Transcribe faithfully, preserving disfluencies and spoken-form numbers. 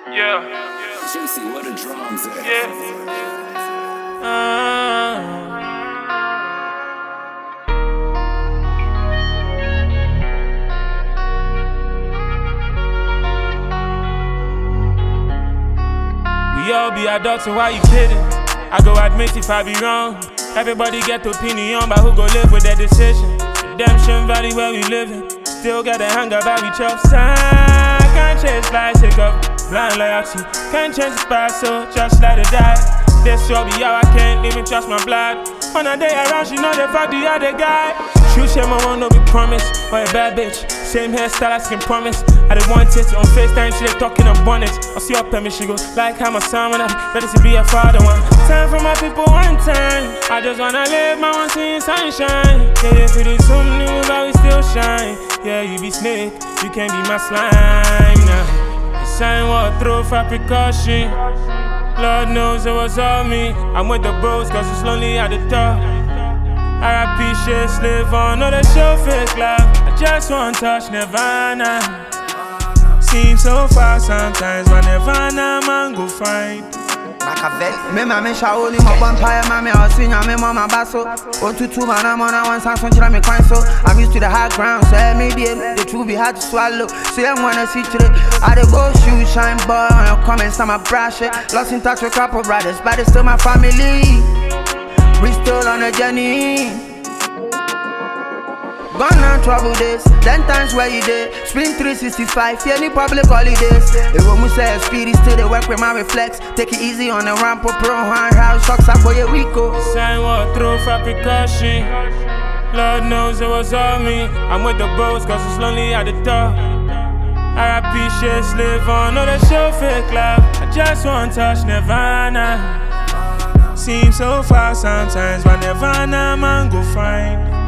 Yeah. Juicy, where the drums at? Yeah. Uh, We all be adults, so why you kidding? I go admit if I be wrong. Everybody get opinion, but who go live with their decision? Redemption Valley where we living. Still got the hang about we chop sign. Can't change lies, sick of blind loyalty. Can't change the past, so just let it die. This will be how I can't even trust my blood. On a day around, she know the fuck the other guy. True shame, I want no be promise. Or a bad bitch, same hairstyle as can promise. I didn't want it on FaceTime, she they talking on bonnets. I see her permit, she go like how my son when I'm ready to be a father one. Time for my people one time. I just wanna live my one seeing sunshine. Yeah, if it is something new, but we still shine. Yeah, you be snake, you can't be my slime now. The sign walk through for precaution. Lord knows it was all me. I'm with the bros cause it's lonely at the top. R I P shit, live on, no they show fake love. I just want touch Nirvana. Seems so far sometimes, but Nirvana man go find. Me mama shaoli mo vampire mama osinya me mama baso o tutu mana mana one sound son chira me kwan so I'm used to the high ground so me dey the truth be hard to swallow so I wanna see today I dey go shoot shine boy on your comments I'm a brush it lost in touch with couple brothers but it's still my family we still on a journey. Gone on trouble days, ten times where you did. Spring three sixty-five, any public holidays. If we say speedy, still they work with my reflex. Take it easy on the ramp, pro hand house, shocks up for your Rico. Sign walk through for precaution. Lord knows it was all me. I'm with the bros cause it's lonely at the top. R I P shit, live on, no they show fake love. I just want touch Nirvana. Seems so far sometimes, but Nirvana man go find.